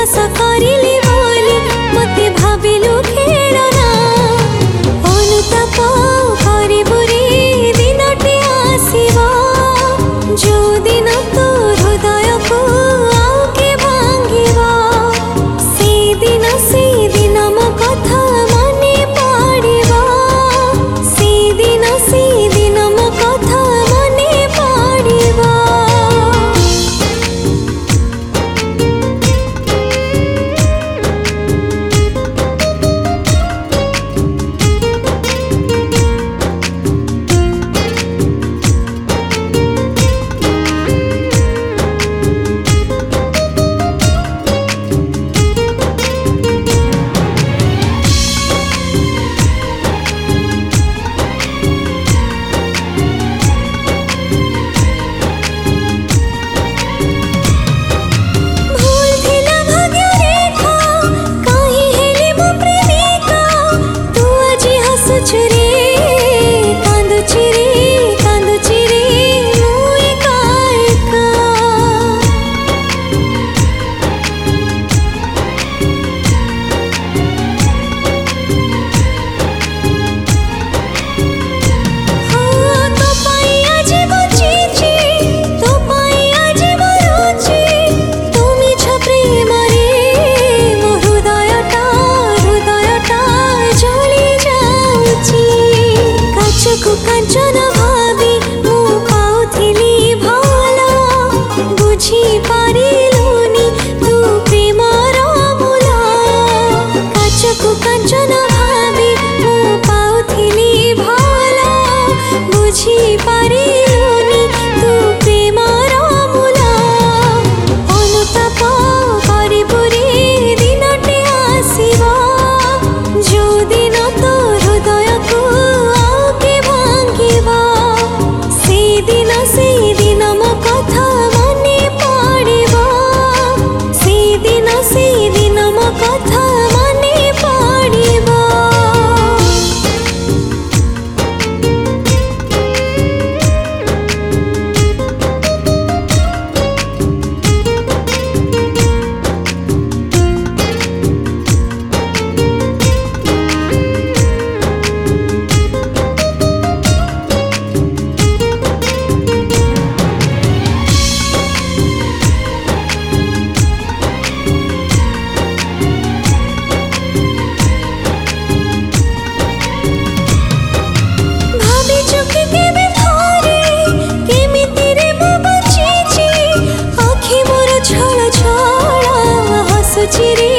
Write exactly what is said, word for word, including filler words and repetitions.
विश्वास करिली बोली मते भाबिलु खेलना अनुताप करिबु रे दिनटे आसीबो जो दिन तो हृदय को आके भांगिबो से दिन से दिन मो कथा मने पड़िबो से दिन से दिन मो कथा मने पड़िबो। कांचन भावी मु पाउथिली भला बुझी पारिलुनी तू प्रेमर मूला काचकु कांचन भावी मु पाउथिली भला बुझी पारिलुनी तू प्रेमर मूला अनुताप करिबु रे दिनटे आसीबो जो दिन तो हृदय को से दिन से दिन मो कथा मने पड़िबो से दिन से दिन मो कथा मने पड़िबो। चिरे